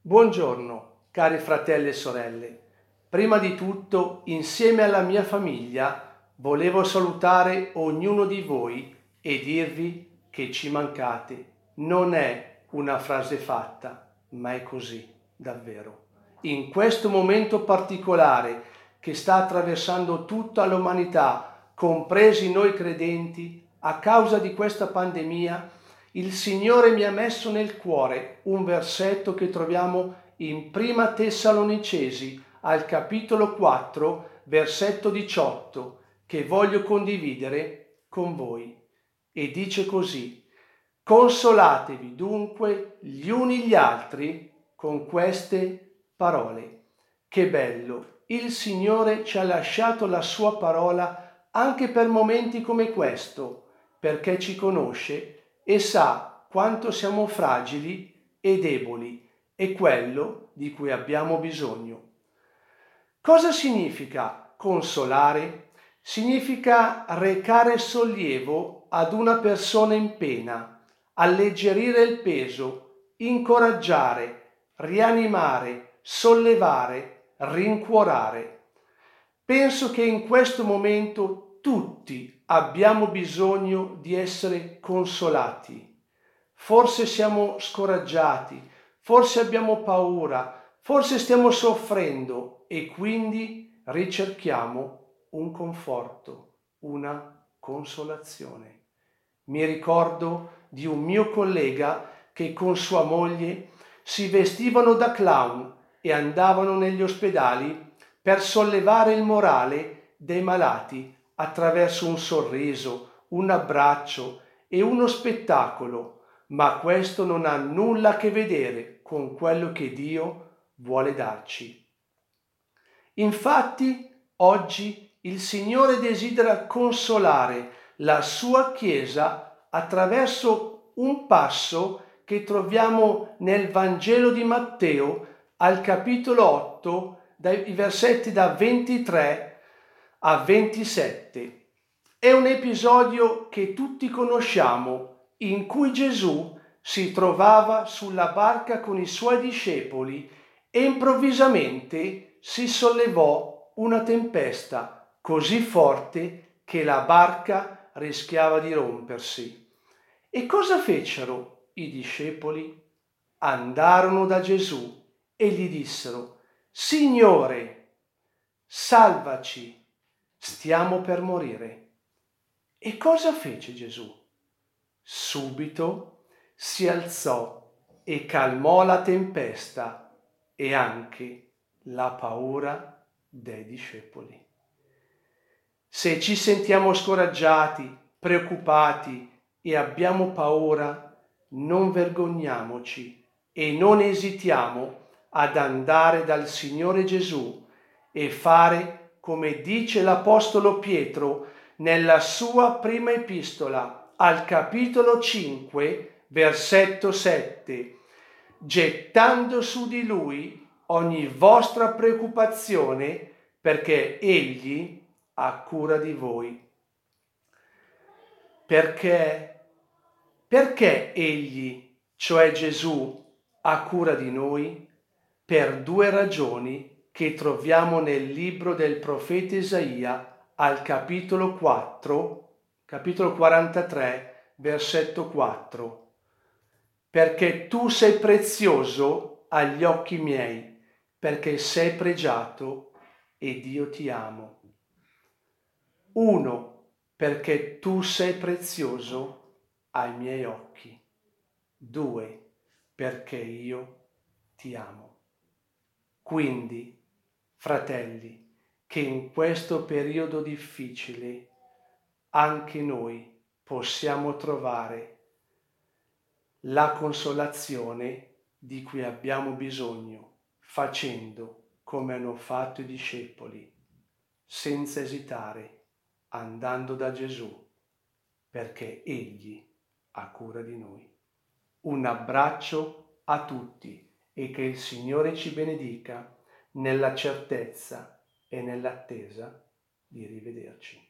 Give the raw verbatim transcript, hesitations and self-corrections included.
Buongiorno, cari fratelli e sorelle. Prima di tutto, insieme alla mia famiglia, volevo salutare ognuno di voi e dirvi che ci mancate. Non è una frase fatta, ma è così, davvero. In questo momento particolare che sta attraversando tutta l'umanità, compresi noi credenti, a causa di questa pandemia, il Signore mi ha messo nel cuore un versetto che troviamo in Prima Tessalonicesi al capitolo quattro, versetto diciotto, che voglio condividere con voi. E dice così: consolatevi dunque gli uni gli altri con queste parole. Che bello! Il Signore ci ha lasciato la sua parola anche per momenti come questo, perché ci conosce e sa quanto siamo fragili e deboli e quello di cui abbiamo bisogno. Cosa significa consolare? Significa recare sollievo ad una persona in pena, alleggerire il peso, incoraggiare, rianimare, sollevare, rincuorare. Penso che in questo momento tutti abbiamo bisogno di essere consolati. Forse siamo scoraggiati, forse abbiamo paura, forse stiamo soffrendo e quindi ricerchiamo un conforto, una consolazione. Mi ricordo di un mio collega che con sua moglie si vestivano da clown e andavano negli ospedali per sollevare il morale dei malati attraverso un sorriso, un abbraccio e uno spettacolo, ma questo non ha nulla a che vedere con quello che Dio vuole darci. Infatti, oggi il Signore desidera consolare la sua Chiesa attraverso un passo che troviamo nel Vangelo di Matteo al capitolo otto, dai versetti da ventitré a ventisette. È un episodio che tutti conosciamo, in cui Gesù si trovava sulla barca con i suoi discepoli e improvvisamente si sollevò una tempesta così forte che la barca rischiava di rompersi. E cosa fecero i discepoli? Andarono da Gesù e gli dissero: Signore, salvaci, stiamo per morire. E cosa fece Gesù? Subito si alzò e calmò la tempesta e anche la paura dei discepoli. Se ci sentiamo scoraggiati, preoccupati e abbiamo paura, non vergogniamoci e non esitiamo ad andare dal Signore Gesù e fare come dice l'Apostolo Pietro nella sua prima epistola al capitolo cinque, versetto sette, gettando su di Lui ogni vostra preoccupazione, perché Egli ha cura di voi. Perché? Perché Egli, cioè Gesù, ha cura di noi? Per due ragioni che troviamo nel libro del profeta Isaia al capitolo quattro, capitolo quarantatré, versetto quattro. Perché tu sei prezioso agli occhi miei, perché sei pregiato ed io ti amo. Uno, perché tu sei prezioso ai miei occhi. Due, perché io ti amo. Quindi, fratelli, che in questo periodo difficile anche noi possiamo trovare la consolazione di cui abbiamo bisogno, facendo come hanno fatto i discepoli, senza esitare, andando da Gesù, perché Egli ha cura di noi. Un abbraccio a tutti e che il Signore ci benedica nella certezza e nell'attesa di rivederci.